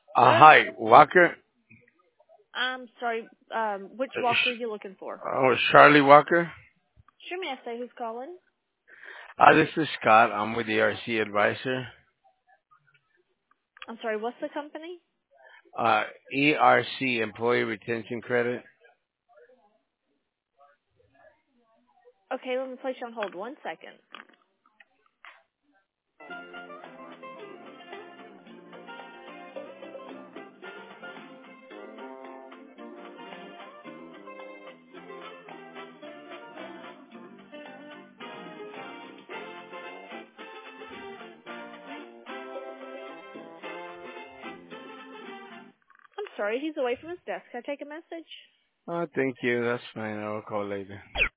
Hello? Hi, Walker. I'm sorry, which Walker are you looking for? Charlie Walker. Sure, may I say who's calling? This is Scott. I'm with the RC Advisor. I'm sorry, what's the company? Uh, ERC, Employee Retention Credit. Okay, let me place you on hold 1 second. I'm sorry, he's away from his desk. Can I take a message? Thank you. That's fine. I'll call later.